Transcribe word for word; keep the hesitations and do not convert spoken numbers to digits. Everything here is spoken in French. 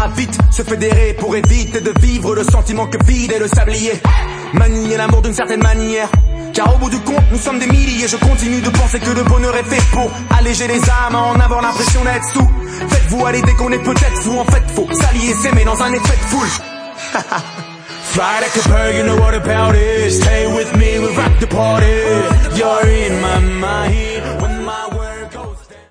à vite se fédérer pour éviter de vivre le sentiment que vide est le sablier. Manier l'amour d'une certaine manière, car au bout du compte nous sommes des milliers. Je continue de penser que le bonheur est fait pour alléger les âmes, en avoir l'impression d'être sous. Faites-vous à l'idée qu'on est peut-être fou, en fait faut s'allier, s'aimer dans un effet de foule. Fly like a bird, you know what about it. Stay with me, we rock the party. You're in my mind.